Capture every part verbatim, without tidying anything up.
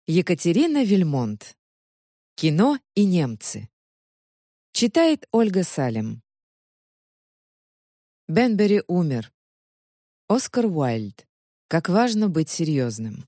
Екатерина Вильмонт. Кино и немцы. Читает Ольга Салем. Бенбери умер. Оскар Уайльд. Как важно быть серьезным.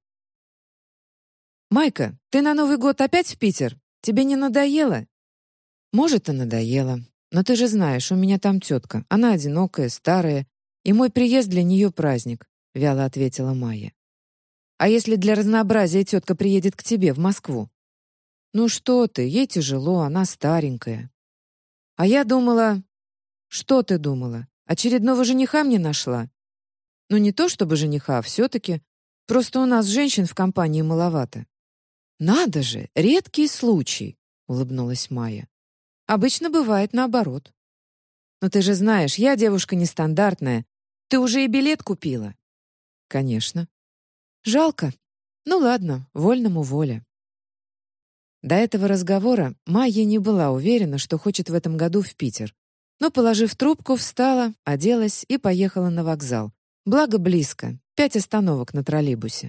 «Майка, ты на Новый год опять в Питер? Тебе не надоело?» «Может, и надоело. Но ты же знаешь, у меня там тетка. Она одинокая, старая, и мой приезд для нее праздник», — вяло ответила Майя. «А если для разнообразия тетка приедет к тебе в Москву?» «Ну что ты, ей тяжело, она старенькая». «А я думала...» «Что ты думала? Очередного жениха мне нашла?» «Ну не то чтобы жениха, а все-таки. Просто у нас женщин в компании маловато». «Надо же, редкий случай», — улыбнулась Майя. «Обычно бывает наоборот». «Но ты же знаешь, я девушка нестандартная. Ты уже и билет купила?» «Конечно». «Жалко. Ну ладно, вольному воля». До этого разговора Майя не была уверена, что хочет в этом году в Питер. Но, положив трубку, встала, оделась и поехала на вокзал. Благо близко, пять остановок на троллейбусе.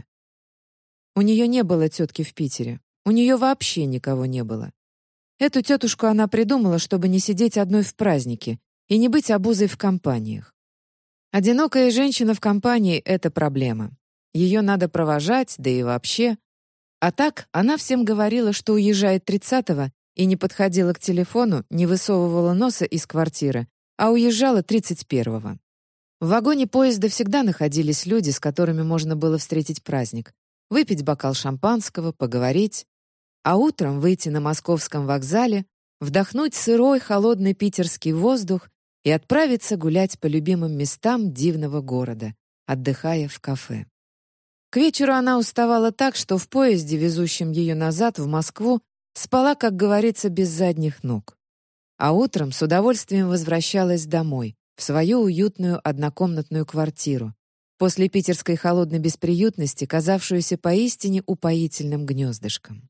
У нее не было тетки в Питере. У нее вообще никого не было. Эту тетушку она придумала, чтобы не сидеть одной в празднике и не быть обузой в компаниях. Одинокая женщина в компании — это проблема. Ее надо провожать, да и вообще. А так она всем говорила, что уезжает тридцатого, и не подходила к телефону, не высовывала носа из квартиры, а уезжала тридцать первого. В вагоне поезда всегда находились люди, с которыми можно было встретить праздник, выпить бокал шампанского, поговорить, а утром выйти на московском вокзале, вдохнуть сырой, холодный питерский воздух и отправиться гулять по любимым местам дивного города, отдыхая в кафе. К вечеру она уставала так, что в поезде, везущем ее назад в Москву, спала, как говорится, без задних ног. А утром с удовольствием возвращалась домой, в свою уютную однокомнатную квартиру, после питерской холодной бесприютности, казавшуюся поистине упоительным гнездышком.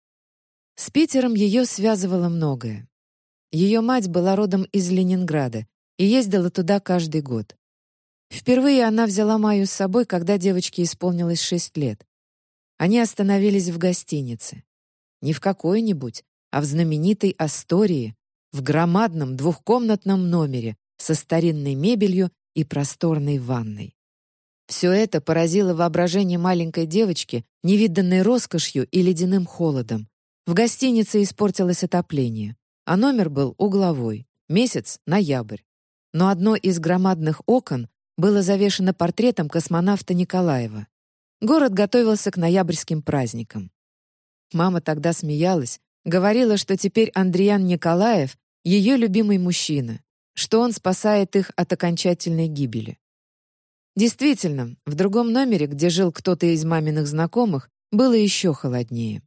С Питером ее связывало многое. Ее мать была родом из Ленинграда и ездила туда каждый год. Впервые она взяла Майю с собой, когда девочке исполнилось шесть лет. Они остановились в гостинице. Не в какой-нибудь, а в знаменитой Астории, в громадном двухкомнатном номере со старинной мебелью и просторной ванной. Все это поразило воображение маленькой девочки невиданной роскошью и ледяным холодом. В гостинице испортилось отопление, а номер был угловой, месяц — ноябрь. Но одно из громадных окон было завешено портретом космонавта Николаева. Город готовился к ноябрьским праздникам. Мама тогда смеялась, говорила, что теперь Андриан Николаев — ее любимый мужчина, что он спасает их от окончательной гибели. Действительно, в другом номере, где жил кто-то из маминых знакомых, было еще холоднее.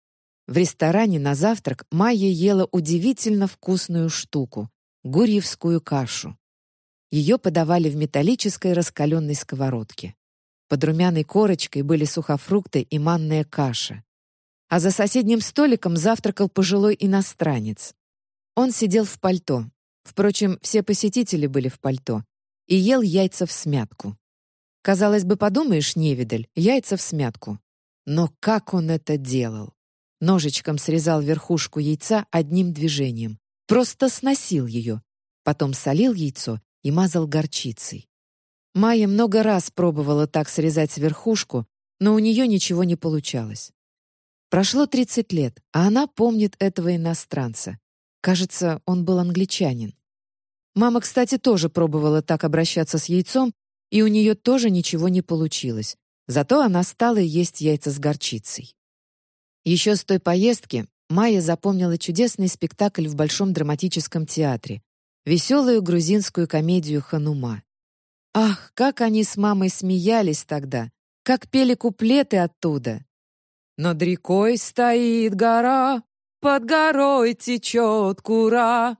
В ресторане на завтрак Майя ела удивительно вкусную штуку — гурьевскую кашу. Ее подавали в металлической раскаленной сковородке. Под румяной корочкой были сухофрукты и манная каша. А за соседним столиком завтракал пожилой иностранец. Он сидел в пальто. Впрочем, все посетители были в пальто. И ел яйца всмятку. Казалось бы, подумаешь, невидаль, яйца всмятку. Но как он это делал? Ножичком срезал верхушку яйца одним движением. Просто сносил ее. Потом солил яйцо и мазал горчицей. Майя много раз пробовала так срезать верхушку, но у нее ничего не получалось. Прошло тридцать лет, а она помнит этого иностранца. Кажется, он был англичанин. Мама, кстати, тоже пробовала так обращаться с яйцом, и у нее тоже ничего не получилось. Зато она стала есть яйца с горчицей. Еще с той поездки Майя запомнила чудесный спектакль в Большом драматическом театре, веселую грузинскую комедию «Ханума». Ах, как они с мамой смеялись тогда, как пели куплеты оттуда. «Над рекой стоит гора, под горой течет Кура».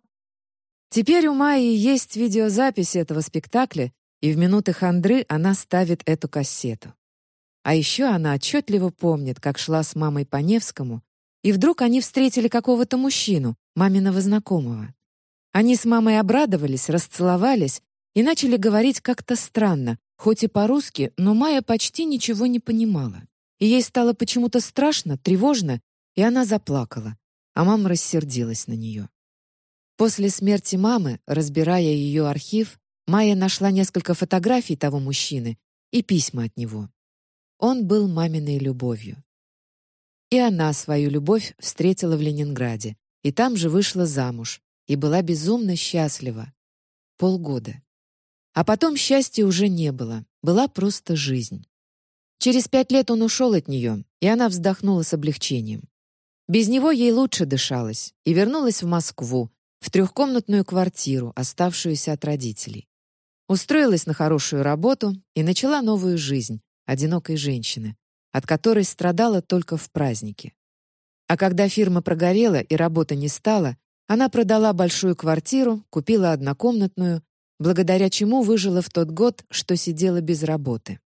Теперь у Майи есть видеозапись этого спектакля, и в минуты хандры она ставит эту кассету. А еще она отчетливо помнит, как шла с мамой по Невскому, и вдруг они встретили какого-то мужчину, маминого знакомого. Они с мамой обрадовались, расцеловались и начали говорить как-то странно, хоть и по-русски, но Майя почти ничего не понимала. И ей стало почему-то страшно, тревожно, и она заплакала, а мама рассердилась на нее. После смерти мамы, разбирая ее архив, Майя нашла несколько фотографий того мужчины и письма от него. Он был маминой любовью. И она свою любовь встретила в Ленинграде, и там же вышла замуж, и была безумно счастлива. Полгода. А потом счастья уже не было, была просто жизнь. Через пять лет он ушел от нее, и она вздохнула с облегчением. Без него ей лучше дышалось, и вернулась в Москву, в трехкомнатную квартиру, оставшуюся от родителей. Устроилась на хорошую работу и начала новую жизнь одинокой женщины, от которой страдала только в праздники. А когда фирма прогорела и работы не стало, она продала большую квартиру, купила однокомнатную, благодаря чему выжила в тот год, что сидела без работы.